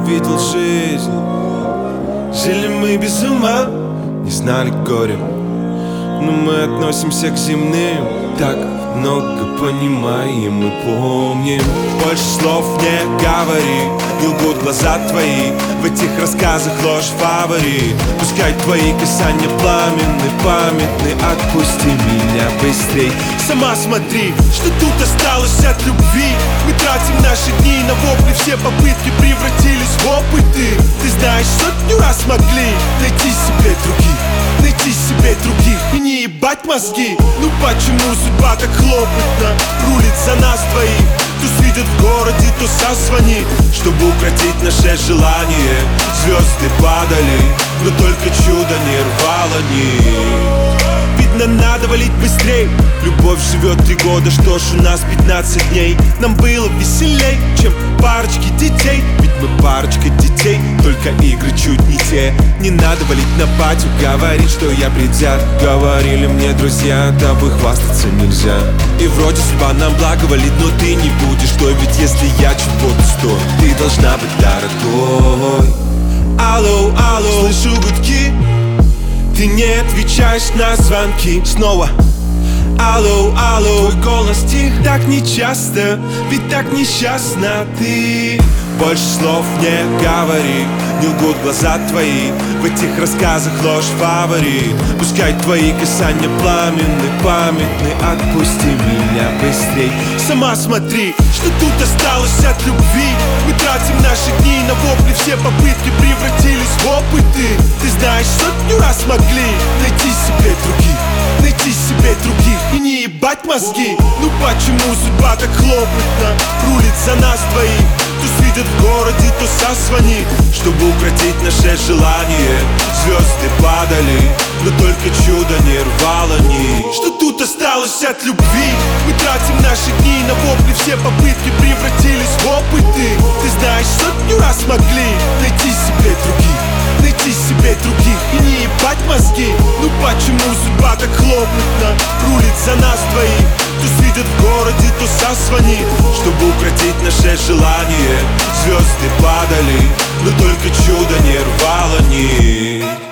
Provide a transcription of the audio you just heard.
видел жизнь. Жили мы без ума, не знали горя, но мы относимся к земным так много понимаем и помним. Больше слов не говори, не лгут глаза твои, в этих рассказах ложь фаворит. Пускай твои касания пламенны, памятны, отпусти меня быстрей. Сама смотри, что тут осталось от любви. Мы тратим наши дни на вопли, все попытки превратились в опыты. Ты знаешь, сотню раз могли найти себе других, найти себе других и не ебать мозги. Ну почему судьба так хлопотно рулит за нас двоих? То светит в городе, то созвони, чтобы укротить наше желание. Звезды падали, но только чудо не рвало нить. Видно, надо валить быстрей. Любовь живет 3 года, что ж у нас 15 дней. Нам было веселей, чем парочки детей. Ведь мы парочка детей, только игры чуть не те. Не надо валить на патю, говорить, что я предвзят. Говорили мне друзья, тобой хвастаться нельзя. И вроде судьба нам благоволит, но ты не будешь той. Ведь если я чего-то стою, ты должна быть дорогой. Алло, алло, слышу гудки, ты не отвечаешь на звонки. Снова алло, алло, твой голос тих так нечасто, ведь так несчастна ты. Больше слов не говори, не лгут глаза твои, в этих рассказах ложь фаворит. Пускай твои касания пламенны, памятны, отпусти меня быстрей. Сама смотри, что тут осталось от любви. Мы тратим наши дни на вопли, все попытки превратились в опыты. Ты знаешь, сотню раз могли найти себе других, найти себе других и не ебать мозги. Ну почему судьба так хлопотно рулит за нас двоих? То светит в городе, то созвони, чтобы укротить наше желание. Звезды падали, но только чудо не рвало нить. Что тут осталось от любви? Мы тратим наши дни на вопли, все попытки превратились в опыты. Ты знаешь, сотню раз могли найти себе других, найти себе других и не ебать мозги. Ну почему судьба так хлопотно рулит за нас двоих? То светит в городе, то созвони, чтобы укротить наше желание. Звезды падали, но только чудо не рвало нить.